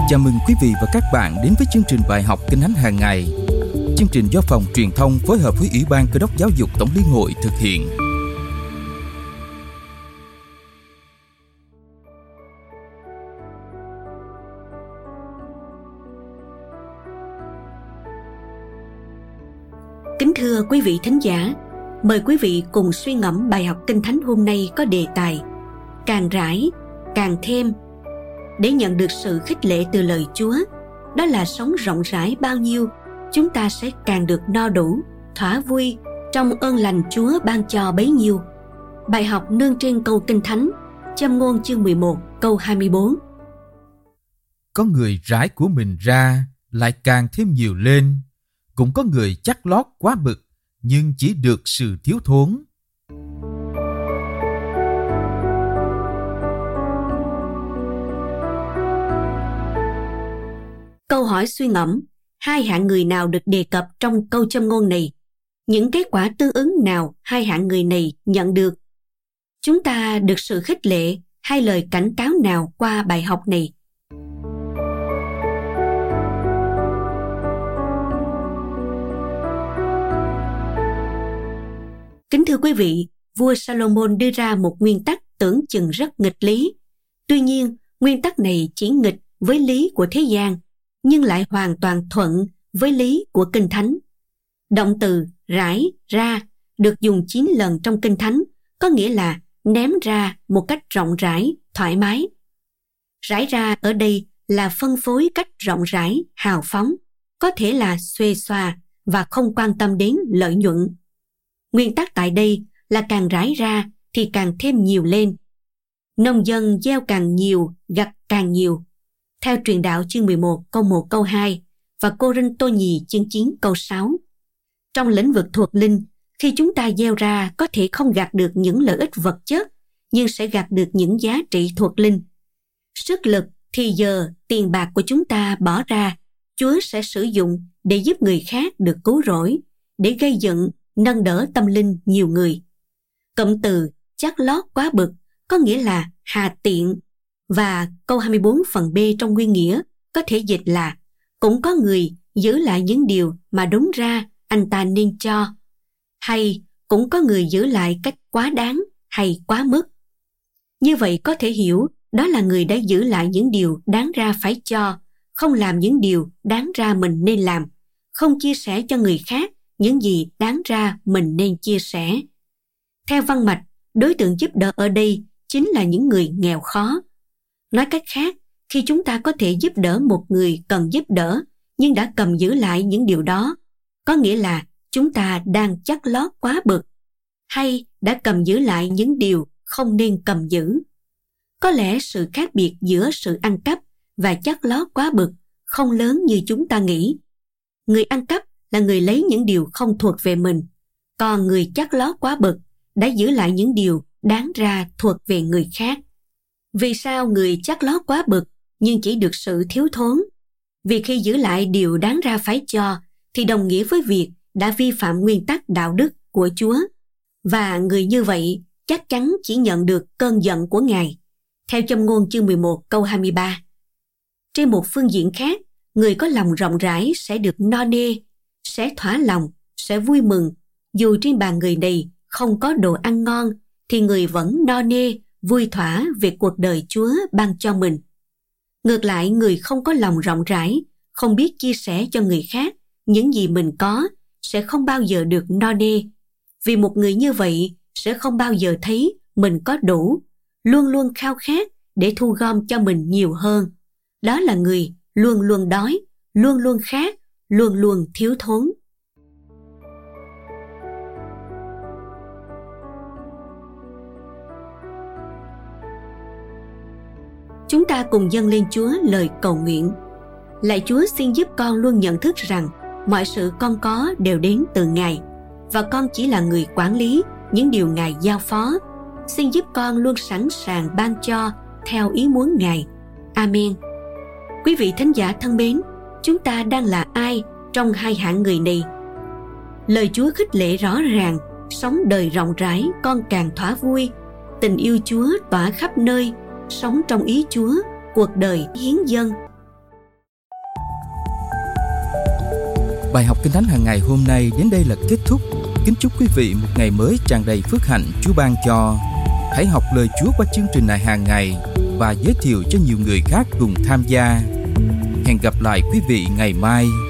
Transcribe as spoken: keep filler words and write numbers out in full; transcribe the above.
Chào mừng quý vị và các bạn đến với chương trình bài học Kinh Thánh hàng ngày. Chương trình do Phòng Truyền thông phối hợp với Ủy ban Cơ đốc Giáo dục Tổng Liên hội thực hiện. Kính thưa quý vị thính giả, mời quý vị cùng suy ngẫm bài học Kinh Thánh hôm nay có đề tài Càng rãi, càng thêm. Để nhận được sự khích lệ từ lời Chúa, đó là sống rộng rãi bao nhiêu, chúng ta sẽ càng được no đủ, thỏa vui trong ơn lành Chúa ban cho bấy nhiêu. Bài học nương trên câu Kinh Thánh, Châm ngôn chương mười một câu hai mươi bốn. Có người rải của mình ra lại càng thêm nhiều lên, cũng có người chắc lót quá bực nhưng chỉ được sự thiếu thốn. Câu hỏi suy ngẫm, hai hạng người nào được đề cập trong câu châm ngôn này? Những kết quả tương ứng nào hai hạng người này nhận được? Chúng ta được sự khích lệ hay lời cảnh cáo nào qua bài học này? Kính thưa quý vị, vua Salomon đưa ra một nguyên tắc tưởng chừng rất nghịch lý. Tuy nhiên, nguyên tắc này chỉ nghịch với lý của thế gian, nhưng lại hoàn toàn thuận với lý của Kinh Thánh. Động từ rải ra được dùng chín lần trong Kinh Thánh, có nghĩa là ném ra một cách rộng rãi, thoải mái. Rải ra ở đây là phân phối cách rộng rãi, hào phóng, có thể là xuề xòa và không quan tâm đến lợi nhuận. Nguyên tắc tại đây là càng rải ra thì càng thêm nhiều lên. Nông dân gieo càng nhiều, gặt càng nhiều. Theo Truyền Đạo chương mười một câu một câu hai và Cô-rinh-tô nhì chương chín câu sáu. Trong lĩnh vực thuộc linh, khi chúng ta gieo ra có thể không gặt được những lợi ích vật chất, nhưng sẽ gặt được những giá trị thuộc linh. Sức lực, thì giờ, tiền bạc của chúng ta bỏ ra, Chúa sẽ sử dụng để giúp người khác được cứu rỗi, để gây dựng, nâng đỡ tâm linh nhiều người. Cụm từ chắc lót quá bực có nghĩa là hà tiện, và câu hai mươi bốn phần B trong nguyên nghĩa có thể dịch là cũng có người giữ lại những điều mà đúng ra anh ta nên cho, hay cũng có người giữ lại cách quá đáng hay quá mức. Như vậy có thể hiểu đó là người đã giữ lại những điều đáng ra phải cho, không làm những điều đáng ra mình nên làm, không chia sẻ cho người khác những gì đáng ra mình nên chia sẻ. Theo văn mạch, đối tượng giúp đỡ ở đây chính là những người nghèo khó. Nói cách khác, khi chúng ta có thể giúp đỡ một người cần giúp đỡ, nhưng đã cầm giữ lại những điều đó, có nghĩa là chúng ta đang chắc lót quá bực, hay đã cầm giữ lại những điều không nên cầm giữ. Có lẽ sự khác biệt giữa sự ăn cắp và chắc lót quá bực không lớn như chúng ta nghĩ. Người ăn cắp là người lấy những điều không thuộc về mình, còn người chắc lót quá bực đã giữ lại những điều đáng ra thuộc về người khác. Vì sao người chắc lót quá bực nhưng chỉ được sự thiếu thốn? Vì khi giữ lại điều đáng ra phải cho thì đồng nghĩa với việc đã vi phạm nguyên tắc đạo đức của Chúa, và người như vậy chắc chắn chỉ nhận được cơn giận của Ngài. Theo Châm ngôn chương mười một câu hai mươi ba. Trên một phương diện khác, người có lòng rộng rãi sẽ được no nê, sẽ thỏa lòng, sẽ vui mừng. Dù trên bàn người này không có đồ ăn ngon thì người vẫn no nê, vui thỏa về cuộc đời Chúa ban cho mình. Ngược lại, người không có lòng rộng rãi, không biết chia sẻ cho người khác những gì mình có, sẽ không bao giờ được no nê. Vì một người như vậy sẽ không bao giờ thấy mình có đủ, luôn luôn khao khát để thu gom cho mình nhiều hơn. Đó là người luôn luôn đói, luôn luôn khát, luôn luôn thiếu thốn. Chúng ta cùng dâng lên Chúa lời cầu nguyện. Lạy Chúa, xin giúp con luôn nhận thức rằng mọi sự con có đều đến từ Ngài, và con chỉ là người quản lý những điều Ngài giao phó. Xin giúp con luôn sẵn sàng ban cho theo ý muốn Ngài. Amen. Quý vị thính giả thân mến, chúng ta đang là ai trong hai hạng người này? Lời Chúa khích lệ rõ ràng, sống đời rộng rãi con càng thỏa vui, tình yêu Chúa tỏa khắp nơi, sống trong ý Chúa, cuộc đời hiến dâng. Bài học Kinh Thánh hàng ngày hôm nay đến đây là kết thúc. Kính chúc quý vị một ngày mới tràn đầy phước hạnh Chúa ban cho. Hãy học lời Chúa qua chương trình này hàng ngày và giới thiệu cho nhiều người khác cùng tham gia. Hẹn gặp lại quý vị ngày mai.